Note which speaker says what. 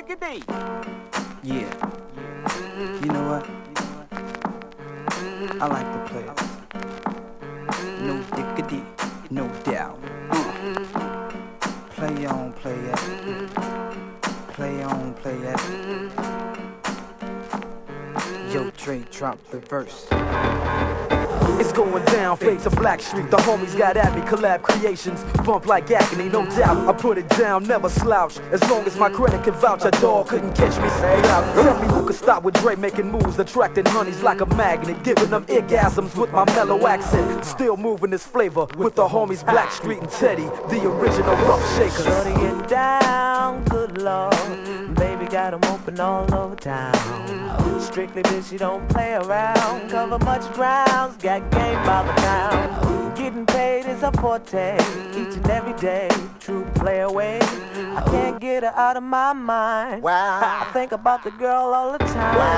Speaker 1: diggity.
Speaker 2: Yeah. You know what? I like the players. No diggity, no doubt. Play on, play it. Play on, play it. Yo, Dre, drop the verse.
Speaker 3: It's going down, fade to Black Street. The homies got at me, collab creations. Bump like agony, no doubt. I put it down, never slouch. As long as my credit can vouch, a dog couldn't catch me. Say out. Tell me who could stop with Dre making moves, attracting honeys like a magnet, giving them orgasms with my mellow accent. Still moving this flavor with the homies Black Street and Teddy, the original rough shakers.
Speaker 4: Shorty get down, good lord. Baby got 'em open all over town. Strictly bitch, she don't play around. Cover much grounds, got game by the pound. Getting paid is a forte, each and every day. True play away. I can't get her out of my mind. Wow. I think about the girl all the time. Wow.